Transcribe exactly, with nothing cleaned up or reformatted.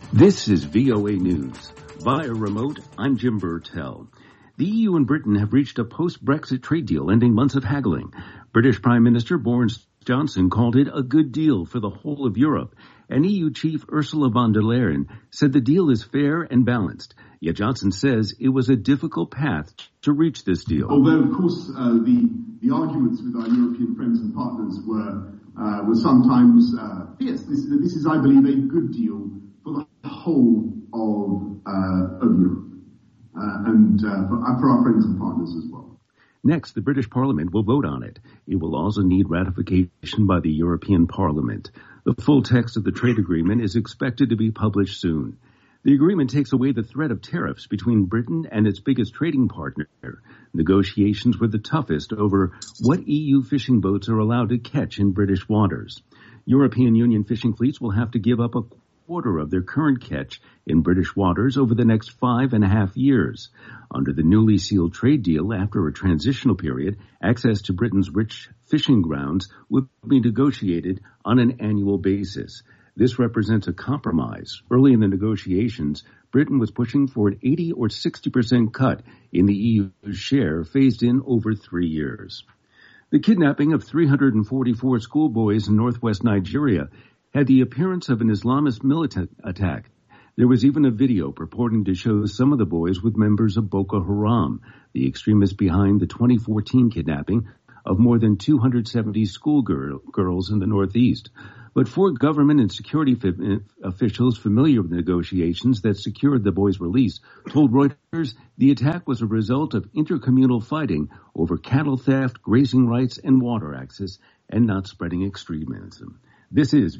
This is V O A News. Via remote, I'm Jim Burtell. The E U and Britain have reached a post-Brexit trade deal ending months of haggling. British Prime Minister Boris Johnson called it a good deal for the whole of Europe, and E U Chief Ursula von der Leyen said the deal is fair and balanced. Yet Johnson says it was a difficult path to reach this deal. Although, of course, uh, the, the arguments with our European friends and partners were, uh, were sometimes uh, fierce. This, this is, I believe, a good deal for the whole of, uh, of Europe uh, and uh, for, uh, for our friends and partners as well. Next, the British Parliament will vote on it. It will also need ratification by the European Parliament. The full text of the trade agreement is expected to be published soon. The agreement takes away the threat of tariffs between Britain and its biggest trading partner. Negotiations were the toughest over what E U fishing boats are allowed to catch in British waters. European Union fishing fleets will have to give up a quarter of their current catch in British waters over the next five and a half years. Under the newly sealed trade deal, after a transitional period, access to Britain's rich fishing grounds would be negotiated on an annual basis. This represents a compromise. Early in the negotiations, Britain was pushing for an eighty or sixty percent cut in the E U's share, phased in over three years. The kidnapping of three hundred forty-four schoolboys in northwest Nigeria had the appearance of an Islamist militant attack. There was even a video purporting to show some of the boys with members of Boko Haram, the extremists behind the twenty fourteen kidnapping of more than two hundred seventy schoolgirls in the Northeast. But four government and security f- officials familiar with the negotiations that secured the boys' release told Reuters the attack was a result of intercommunal fighting over cattle theft, grazing rights, and water access, and not spreading extremism. This is